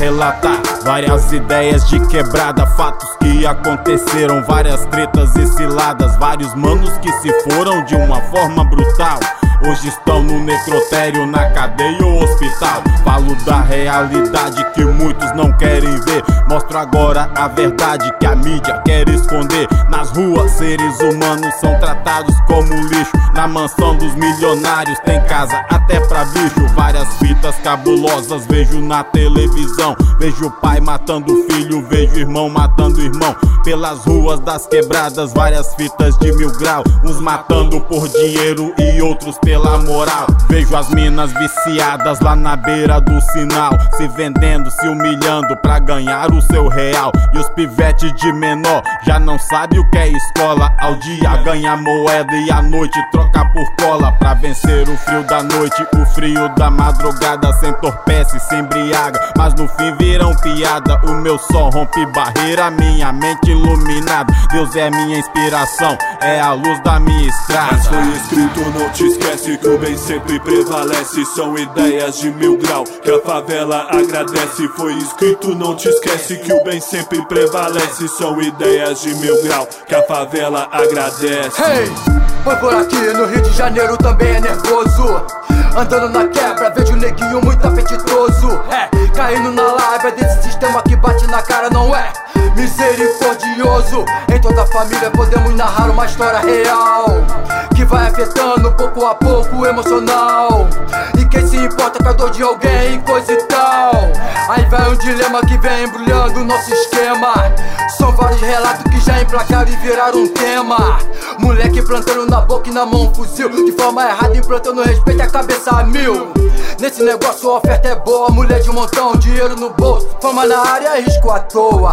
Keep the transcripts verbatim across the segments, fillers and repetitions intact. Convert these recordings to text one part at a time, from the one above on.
relatar várias ideias de quebrada, fatos que aconteceram, várias tretas e ciladas, vários manos que se foram de uma forma brutal. Hoje estão no necrotério, na cadeia ou hospital. Falo da realidade que muitos não querem ver. Mostro agora a verdade que a mídia quer esconder. Nas ruas seres humanos são tratados como lixo. Na mansão dos milionários tem casa até pra bicho. Várias fitas cabulosas vejo na televisão. Vejo pai matando filho, vejo irmão matando irmão. Pelas ruas das quebradas várias fitas de mil grau. Uns matando por dinheiro e outros pela moral. Vejo as minas viciadas lá na beira do sinal, se vendendo, se humilhando pra ganhar o seu real. E os pivetes de menor já não sabe o que é escola. Ao dia ganha moeda e à noite troca por cola. Pra vencer o frio da noite, o frio da madrugada. Se entorpece, se embriaga, mas no fim viram piada. O meu som rompe barreira, minha mente iluminada. Deus é minha inspiração, é a luz da minha estrada. Mas foi escrito, não te esquece que o bem sempre prevalece. São ideias de mil grau que a favela agradece. Foi escrito, não te esquece que o bem sempre prevalece. São ideias de mil grau que a favela agradece. Hey! Foi por aqui no Rio de Janeiro também é nervoso. Andando na quebra, vejo um neguinho muito apetitoso. É, caindo na lábia desse sistema que bate na cara, não é? Misericordioso. Em toda a família podemos narrar uma história real que vai afetando pouco a pouco o emocional. E quem se importa com a dor de alguém, coisa e tal. Aí vai um dilema que vem embrulhando o nosso esquema. São vários relatos que já emplacaram e viraram um tema. Moleque plantando na boca e na mão um fuzil, de forma errada implantando respeito à cabeça a mil. Nesse negócio a oferta é boa, mulher de um montão, dinheiro no bolso, fama na área, risco à toa.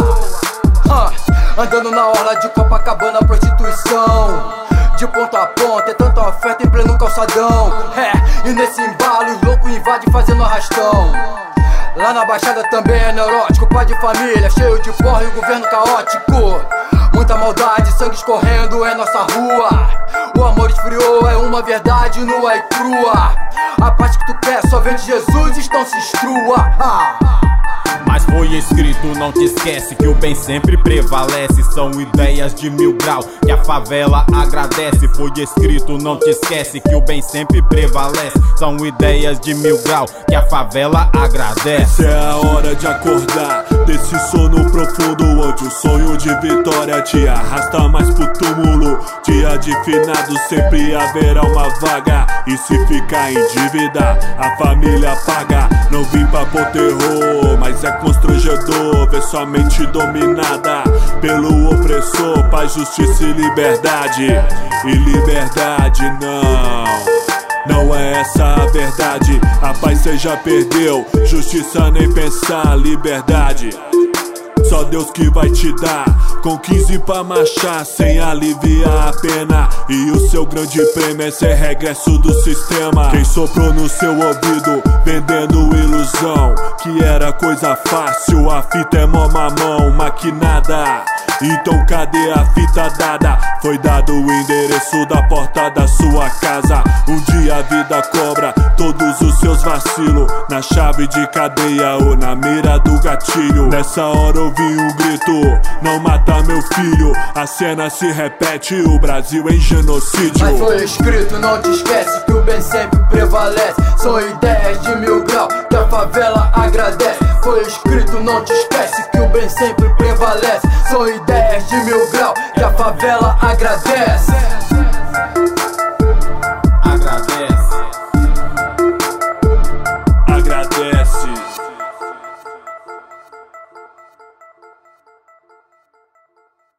uh, Andando na orla de Copacabana, prostituição de ponta a ponta, é tanta oferta em pleno calçadão. É, e nesse embalo os loucos invadem fazendo arrastão. Lá na Baixada também é neurótico, pai de família, cheio de porra e o governo caótico. Muita maldade, sangue escorrendo em nossa rua. O amor esfriou, é uma verdade nua e crua. A paz que tu quer só vem de Jesus, então se instrua. ah. Mas foi escrito, não te esquece que o bem sempre prevalece. São ideias de mil grau que a favela agradece. Foi escrito, não te esquece que o bem sempre prevalece. São ideias de mil grau que a favela agradece. Essa é a hora de acordar desse sono profundo, onde o sonho de vitória te arrasta mais pro túmulo. Dia de finados sempre haverá uma vaga, e se ficar em dívida a família paga. Não vim pra pôr terror, mas é constrangedor ver sua mente dominada pelo opressor. Paz, justiça e liberdade. E liberdade não, não é essa a verdade. A paz cê já perdeu, justiça nem pensar, liberdade só Deus que vai te dar. Com quinze pra marchar, sem aliviar a pena. E o seu grande prêmio é ser regresso do sistema. Quem soprou no seu ouvido, vendendo ilusão que era coisa fácil, a fita é mó mamão, maquinada. Então cadê a fita dada? Foi dado o endereço da porta da sua casa. Um dia a vida cobra todos os seus vacilos, na chave de cadeia ou na mira do gatilho. Nessa hora ouvi um grito, não mata meu filho. A cena se repete, o Brasil em genocídio. Mas foi escrito, não te esquece que o bem sempre prevalece. São ideias de mil grau que a favela agradece. Foi escrito, não te esquece que o bem sempre prevalece. São ideias de mil grau que a favela agradece.